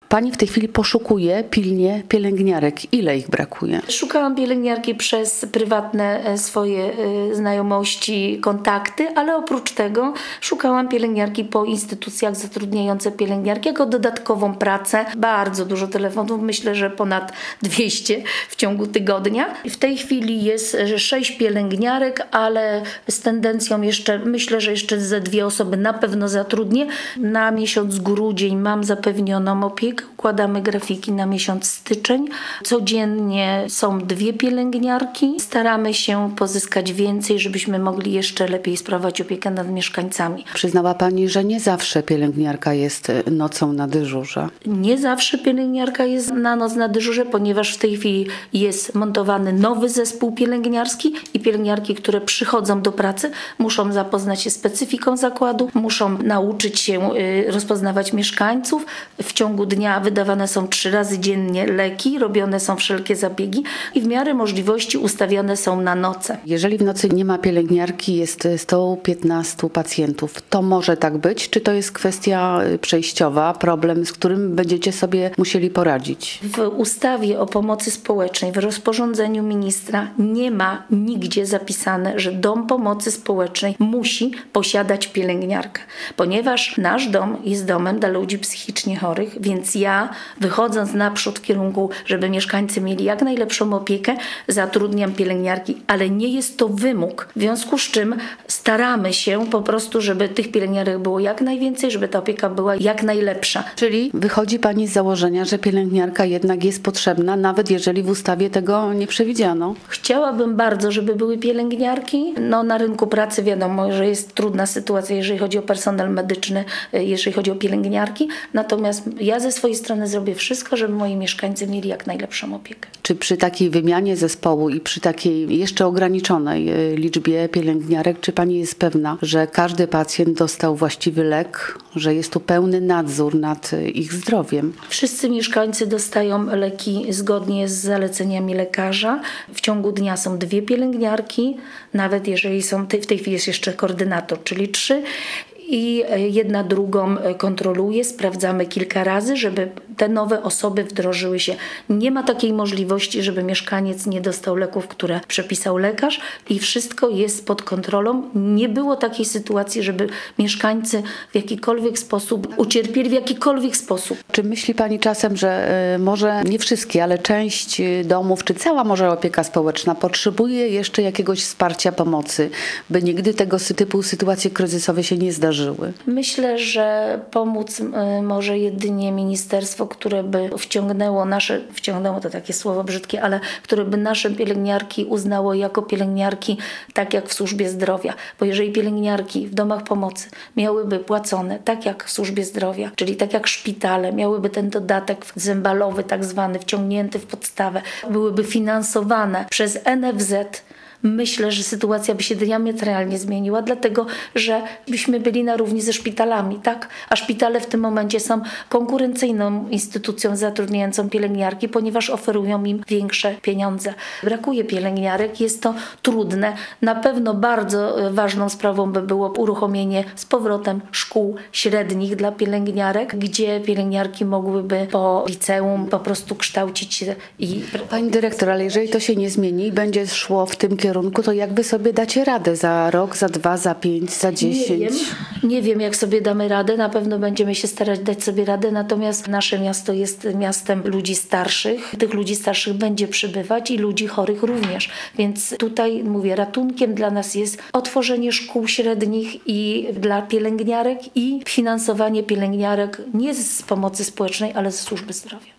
Pani w tej chwili poszukuje pilnie pielęgniarek. Ile ich brakuje? Szukałam pielęgniarki przez prywatne swoje znajomości, kontakty, ale oprócz tego szukałam pielęgniarki po instytucjach zatrudniające pielęgniarki jako dodatkową pracę. Bardzo dużo telefonów, myślę, że ponad 200 w ciągu tygodnia. W tej chwili jest 6 pielęgniarek, ale z tendencją jeszcze, myślę, że jeszcze ze 2 osoby na pewno zatrudnię. Na miesiąc grudzień mam zapewnioną opiekę, układamy grafiki na miesiąc styczeń. Codziennie są 2 pielęgniarki. Staramy się pozyskać więcej, żebyśmy mogli jeszcze lepiej sprawować opiekę nad mieszkańcami. Przyznała Pani, że nie zawsze pielęgniarka jest nocą na dyżurze. Nie zawsze pielęgniarka jest na noc na dyżurze, ponieważ w tej chwili jest montowany nowy zespół pielęgniarski i pielęgniarki, które przychodzą do pracy, muszą zapoznać się z specyfiką zakładu, muszą nauczyć się rozpoznawać mieszkańców. W ciągu dnia wydawane są 3 razy dziennie leki, robione są wszelkie zabiegi i w miarę możliwości ustawione są na noce. Jeżeli w nocy nie ma pielęgniarki, jest 115 pacjentów, to może tak być? Czy to jest kwestia przejściowa, problem, z którym będziecie sobie musieli poradzić? W ustawie o pomocy społecznej, w rozporządzeniu ministra nie ma nigdzie zapisane, że dom pomocy społecznej musi posiadać pielęgniarkę, ponieważ nasz dom jest domem dla ludzi psychicznie chorych, więc ja, wychodząc naprzód w kierunku, żeby mieszkańcy mieli jak najlepszą opiekę, zatrudniam pielęgniarki, ale nie jest to wymóg, w związku z czym staramy się po prostu, żeby tych pielęgniarek było jak najwięcej, żeby ta opieka była jak najlepsza. Czyli wychodzi Pani z założenia, że pielęgniarka jednak jest potrzebna, nawet jeżeli w ustawie tego nie przewidziano? Chciałabym bardzo, żeby były pielęgniarki. Na rynku pracy wiadomo, że jest trudna sytuacja, jeżeli chodzi o personel medyczny, jeżeli chodzi o pielęgniarki. Natomiast ja ze swojej strony zrobię wszystko, żeby moi mieszkańcy mieli jak najlepszą opiekę. Czy przy takiej wymianie zespołu i przy takiej jeszcze ograniczonej liczbie pielęgniarek, czy Pani jest pewna, że każdy pacjent dostał właściwy lek, że jest tu pełny nadzór nad ich zdrowiem? Wszyscy mieszkańcy dostają leki zgodnie z zaleceniami lekarza. W ciągu dnia są 2 pielęgniarki, nawet jeżeli są, w tej chwili jest jeszcze koordynator, czyli 3. I jedna drugą kontroluje, sprawdzamy kilka razy, żeby te nowe osoby wdrożyły się. Nie ma takiej możliwości, żeby mieszkaniec nie dostał leków, które przepisał lekarz i wszystko jest pod kontrolą. Nie było takiej sytuacji, żeby mieszkańcy w jakikolwiek sposób ucierpieli w jakikolwiek sposób. Czy myśli Pani czasem, że może nie wszystkie, ale część domów, czy cała może opieka społeczna potrzebuje jeszcze jakiegoś wsparcia, pomocy, by nigdy tego typu sytuacje kryzysowe się nie zdarzyły? Myślę, że pomóc może jedynie ministerstwo, które by wciągnęło to takie słowo brzydkie, ale które by nasze pielęgniarki uznało jako pielęgniarki tak jak w służbie zdrowia. Bo jeżeli pielęgniarki w domach pomocy miałyby płacone tak jak w służbie zdrowia, czyli tak jak szpitale, miałyby ten dodatek zembalowy tak zwany wciągnięty w podstawę, byłyby finansowane przez NFZ, myślę, że sytuacja by się diametralnie zmieniła, dlatego że byśmy byli na równi ze szpitalami, tak? A szpitale w tym momencie są konkurencyjną instytucją zatrudniającą pielęgniarki, ponieważ oferują im większe pieniądze. Brakuje pielęgniarek, jest to trudne. Na pewno bardzo ważną sprawą by było uruchomienie z powrotem szkół średnich dla pielęgniarek, gdzie pielęgniarki mogłyby po liceum po prostu kształcić się i... Pani dyrektor, ale jeżeli to się nie zmieni i będzie szło w tym kierunku, to jak Wy sobie dacie radę za rok, za 2, za 5, za 10? Nie wiem, jak sobie damy radę. Na pewno będziemy się starać dać sobie radę, natomiast nasze miasto jest miastem ludzi starszych. Tych ludzi starszych będzie przybywać i ludzi chorych również. Więc tutaj, mówię, ratunkiem dla nas jest otworzenie szkół średnich i dla pielęgniarek i finansowanie pielęgniarek nie z pomocy społecznej, ale z służby zdrowia.